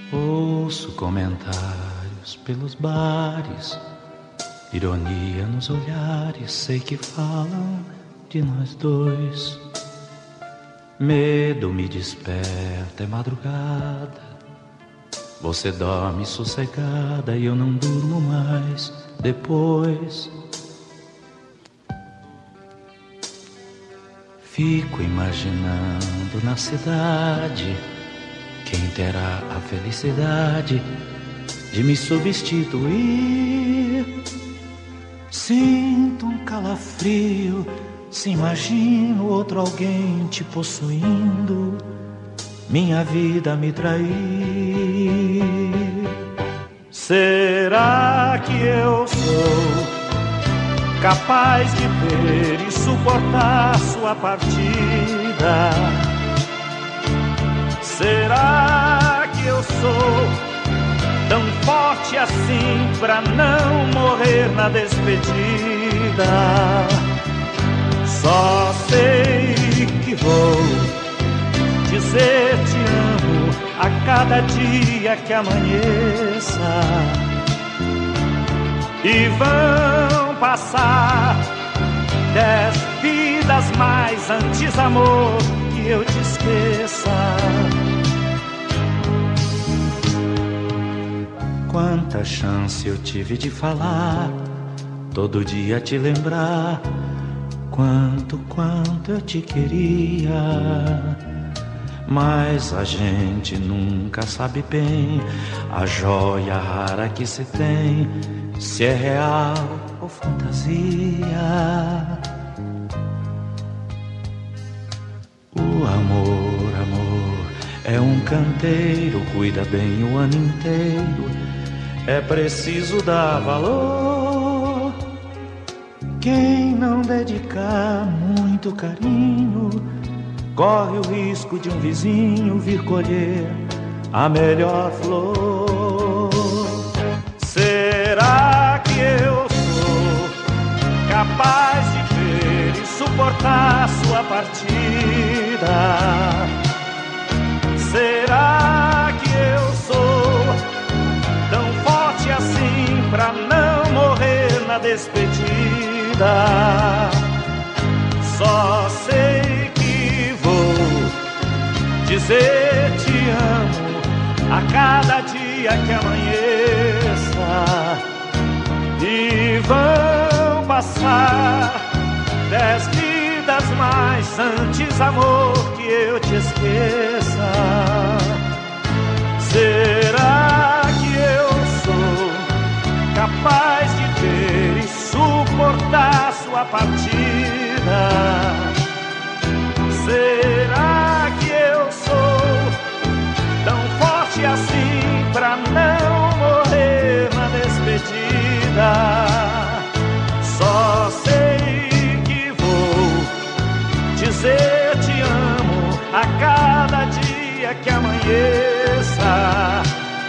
Ouço comentários pelos bares, ironia nos olhares, sei que falam de nós dois. Medo me desperta, é madrugada, você dorme sossegada e eu não durmo mais depois. Fico imaginando na cidade quem terá a felicidade de me substituir. Sinto um calafrio, se imagino outro alguém te possuindo, minha vida me trair. Será que eu sou capaz de ver e suportar sua partida? Será que eu sou tão forte assim pra não morrer na despedida? Só sei que vou dizer te amo a cada dia que amanheça. E vão passar 10 vidas mais antes, amor, que eu te esqueça. Quanta chance eu tive de falar, todo dia te lembrar quanto eu te queria. Mas a gente nunca sabe bem a joia rara que se tem, se é real ou fantasia. O amor, é um canteiro, cuida bem o ano inteiro, é preciso dar valor. Quem não dedicar muito carinho, corre o risco de um vizinho vir colher a melhor flor. Será que eu sou capaz de ver e suportar sua partida? Será que eu sou tão forte assim pra não morrer na despedida? Só sei que vou dizer te amo a cada dia que amanheça. E vão passar 10 vidas mais antes, amor, que eu te esqueça. Será que eu sou capaz de ver e suportar sua partida? Será que eu sou tão forte assim pra não morrer na despedida? Só sei que vou dizer te amo a cada dia que amanheça.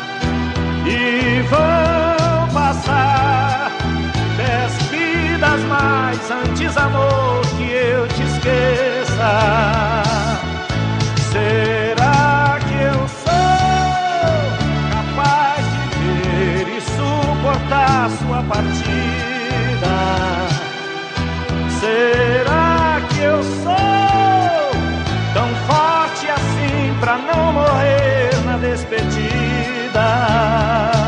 E vão passar 10 vidas mais antes, amor, que eu te esqueça. Será que eu sou capaz de ver e suportar sua partida? Será que eu sou tão forte assim pra não morrer na despedida?